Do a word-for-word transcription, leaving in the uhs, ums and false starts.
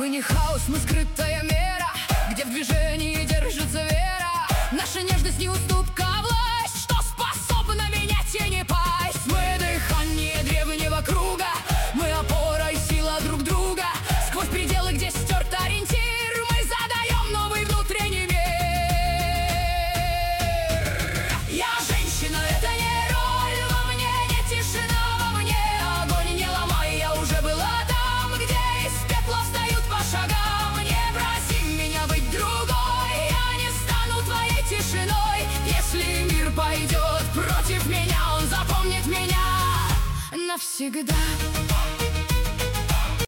Мы не хаос, мы скрытая мера, где в движении держится вера. Наша нежность не уступка, а власть, что способна менять и не пасть. Мы дыхание древнего круга, мы опора и сила друг друга. Сквозь пределы, где стерт ориентир, мы задаем новый внутренний мир. Я женщина, это не роль, во мне не тишина, во мне огонь не ломай. Я уже была там, где из пепла встают по шагам. Не проси меня быть другой, я не стану твоей тишиной. Если мир пойдет против меня, он запомнит меня навсегда.